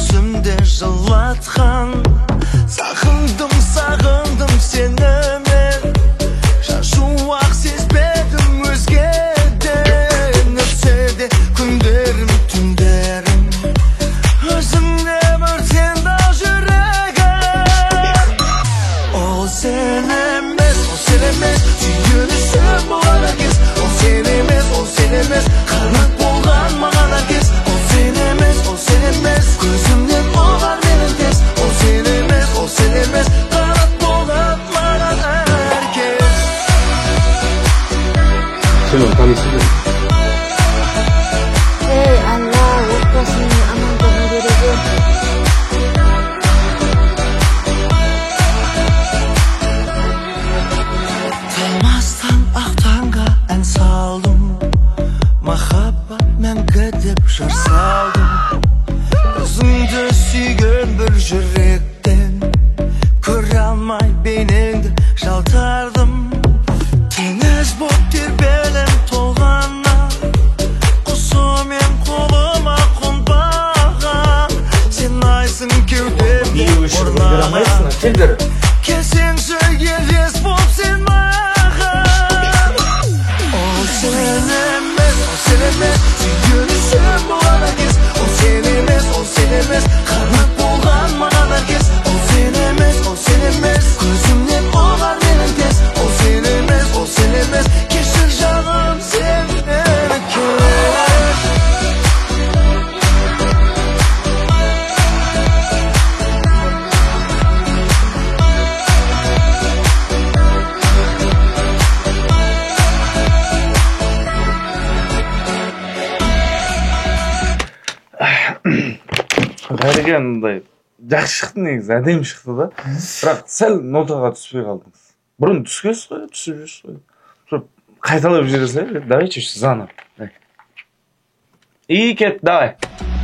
Gözümde жылатқан Сағындым сені мен Шашуақ сезбедім өзгеден Өтсе де күндерім, түндерім Өзімде өртенді жүрегім Ол сен емес Сүйінішім болған әркез Ол сен емес Қанат болған маған әркез Ол сен емес Көзімнен оғар менің тез Ол сен емес Қанат болған маған әркез Сен оны танисың ба? Ей Алла, отбасының амандығын береді. Талмастан ақ таңға ән салдым Махаббат мәңгі деп жыр салдым Өзіңді сүйген бір жүректен Көре алмай бейнеңді жалтардым Теңіз боп тербелім толғанна Құсымен қолыма қонбаған Сен айсың кеудемде орнаған Келсеңші елес боп сен маған Ол сен емес Сүйінішім болған әркез Ол сен емес Қанат болған маған әркез Ол сен емес Көзімнен оғар менің тез Ол сен емес Кешір жаным сен менікі Қайреке мындай жақсы шықты негізі, әдемі шықты да. Бірақ сәл нотаға түспей қалдыңыз. Бұрын түскенсіз ғой, түсіп жүрсіз ғой. Sonra қайталап жібере салайық. Давайте заново. И кет, давай.